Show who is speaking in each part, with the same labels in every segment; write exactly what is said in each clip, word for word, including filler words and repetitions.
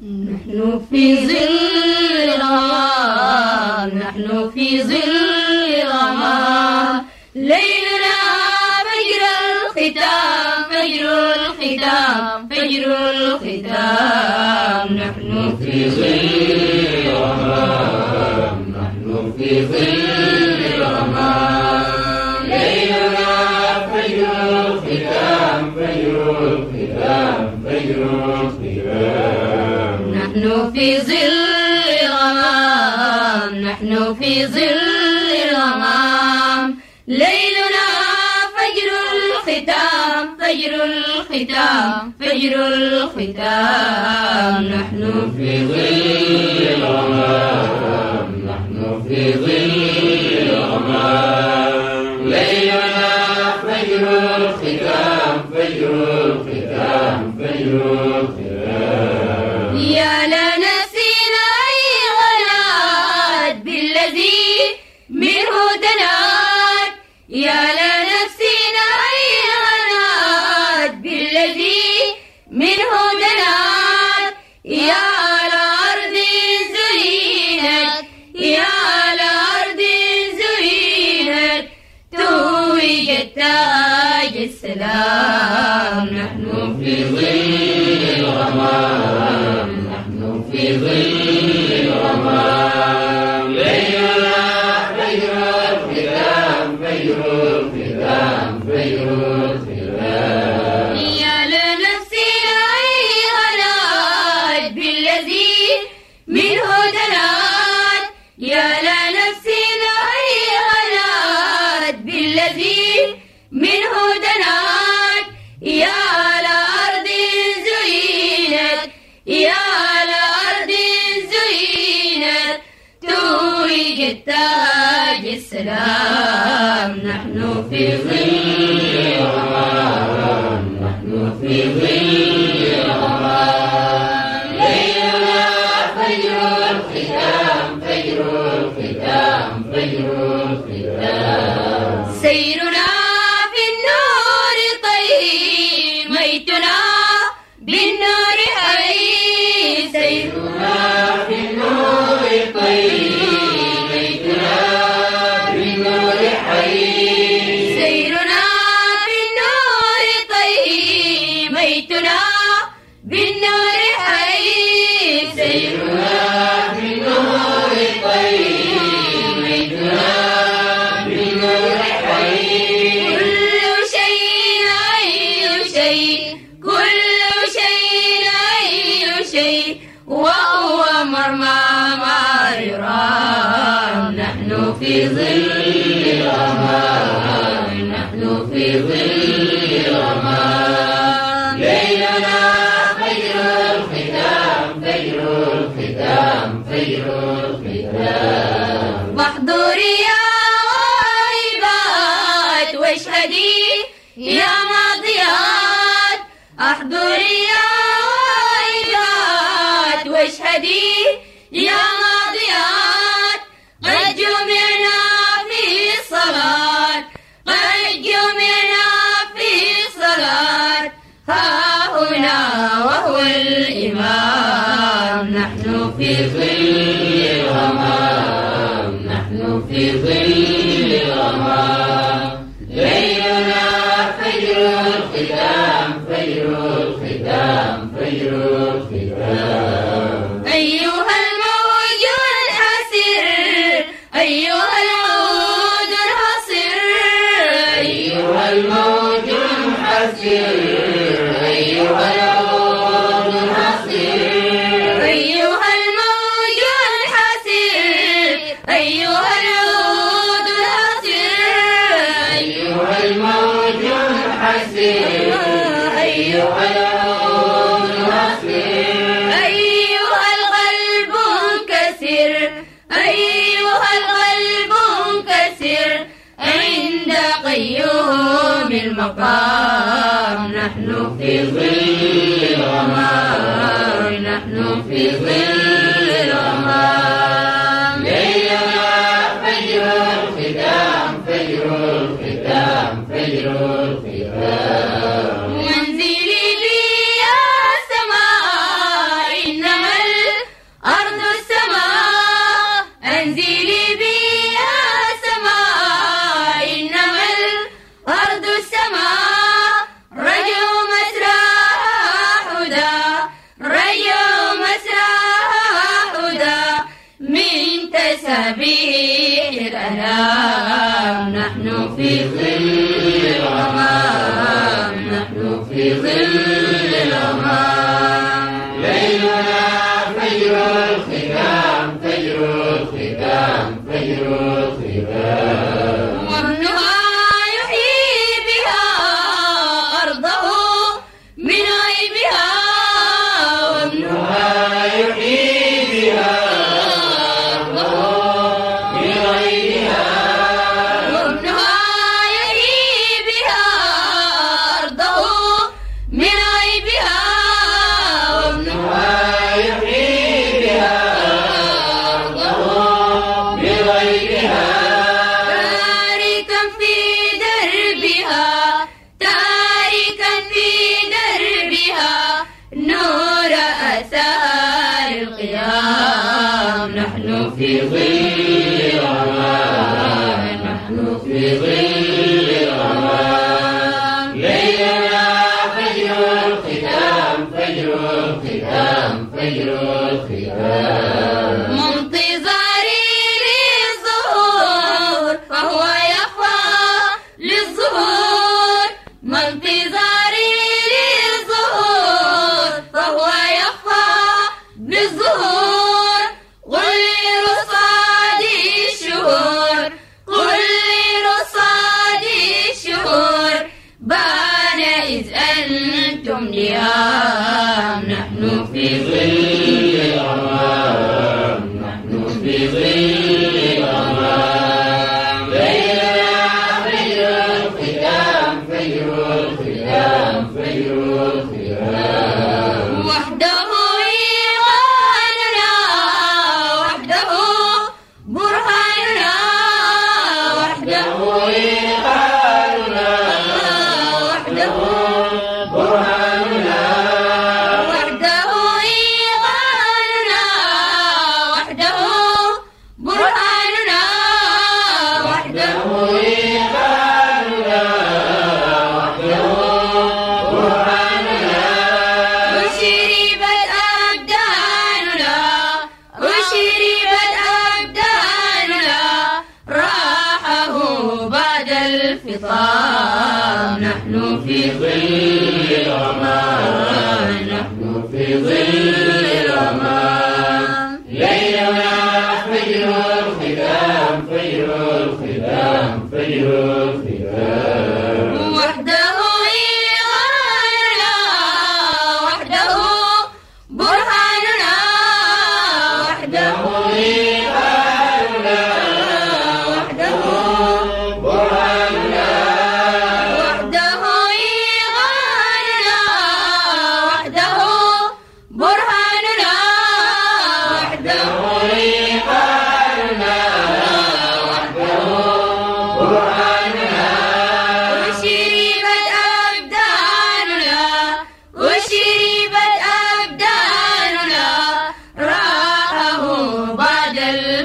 Speaker 1: نحن في ظل الغمام، نحن في ظل الغمام، ليلنا فجر الختام، فجر الختام، فجر الختام. نحن في ظل الغمام، نحن في ظل الغمام، ليلنا فجر الختام، فجر الختام، فجر الختام. نحن في ظل الغمام، نحن في ظل الغمام، ليلنا فجر الختام، فجر الختام، فجر الختام. نحن في ظل الغمام، نحن في ظل الغمام، ليلنا فجر الختام، فجر الختام، فجر الختام. يا لنفسنا غنات بالذي منه تنات، يا لنفسنا غنات بالذي منه تنات، يا الأرض زينت، يا الأرض زينت، توجت تاج السلام. نحن في ظل الغمام، نحن في ظل الغمام، ليلنا فجر الختام، فجر الختام، فجر الختام. يا لنفسنا غنات بالذي منه تنات، يا لنفسنا غنات بالذي منه تنات، يا الأرض زينت، يا الأرض زينت، توجت تاج السلام. نحن في ظل الغمام، نحن في ظل الغمام، ليلنا فجر الختام، فجر الختام، فجر الختام. سيرنا في النور طيب، ميتنا بالنور حي، سيرنا في النور طيب، ميتنا بالنور حي، سيرنا في النور طيب، ميتنا بالنور حي، سيرنا في النور طيب، ميتنا بالنور حي. كل شيء أي شيء، كل شيء أي شيء، وهو مرمى ما يرام. نحن في ظل الغمام، نحن في ظل الغمام، ليلنا فجر الختام، فجر الختام، فجر الختام. واحضري يا غائبات واشهدي يا ماضيات، احضري يا غائبات واشهدي يا ماضيات، قد جمعنا في الصلاة، قد جمعنا في الصلاة، ها هنا وهو الإمام. نحن في ظل الغمام، نحن في ظل الغمام، ليلنا فجر الختام، فجر الختام، فجر الختام. أيها الموج الحسير، أيها العود الحصير، أيها الموج الحسير، أيها العود الحصير، أيها الموج الحسير، أيها العود الحصير، أيها الموج الحسير، أيها العود الحصير، أيها القلب انكسر، أيها القلب انكسر، عند قيوم المقام. نحن في ظل الغمام، نحن في ظل الغمام، ليلنا فجر الختام، فجر الختام، فجر الختام. منزلي بي يا سماء، إنما سبيل الأنام نحن في ظل الغمام نحن في ظل الغمام
Speaker 2: ليلنا فجر الختام فجر الختام فجر الختام
Speaker 1: وابنها يحيي بها أرضه من عيبها
Speaker 2: وابنها يحيي بها أرضه من عيبها
Speaker 1: وابنها يحيي بها أرضه من عيبها
Speaker 2: وابنها يحيي بها أرضه من عيبها
Speaker 1: تاركا في دربها تاركا في دربها نور أثار القيام نحن في ظل الغمام نحن في ظل الغمام
Speaker 2: ليلنا فجر الختام فجر الختام فجر الختام
Speaker 1: منتظري للظهور فهو يخفى للظهور منتظري للظهور فهو يخفى بالظهور قل لرصاد الشهور قل لرصاد الشهور بان إذ أنتم نيام نحن في ظل
Speaker 2: الغمام نحن في ظل الغمام ليلنا فجر الختام فجر الختام فجر الختام
Speaker 1: وحده إيماننا وحده برهاننا وحده
Speaker 2: إيقاننا
Speaker 1: وحده
Speaker 2: برهاننا
Speaker 1: وحده إيماننا وحده برهاننا وحده
Speaker 2: إيقاننا وحده برهاننا
Speaker 1: وشربت أبداننا وشربت أبداننا راحه بعد الفطام نحن في
Speaker 2: ظل الغمام نحن في ظل الغمام ليلنا فجر الختام فجر الختام فجر الختام
Speaker 1: وحده إيماننا وحده برهاننا وحده
Speaker 2: إيقاننا
Speaker 1: وحده
Speaker 2: برهاننا
Speaker 1: وحده إيماننا وحده برهاننا وحده
Speaker 2: إيقاننا وحده برهاننا
Speaker 1: وشربت أبداننا وشربت أبداننا راحه بعد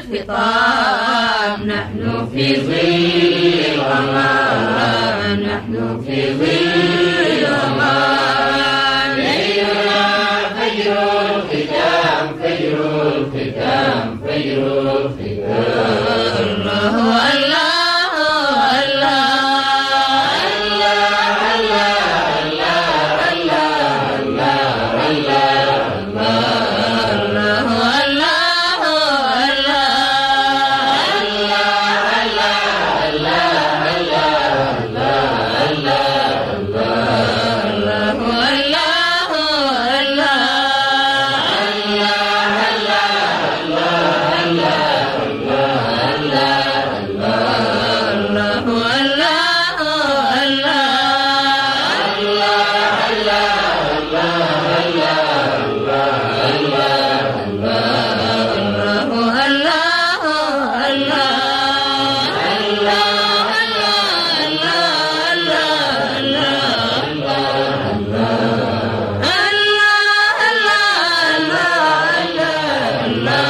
Speaker 1: الفطام نحن في ظل الغمام نحن في ظل الغمام
Speaker 2: ليلنا فجر الختام فجر الختام فجر الختام
Speaker 1: الله الله الله الله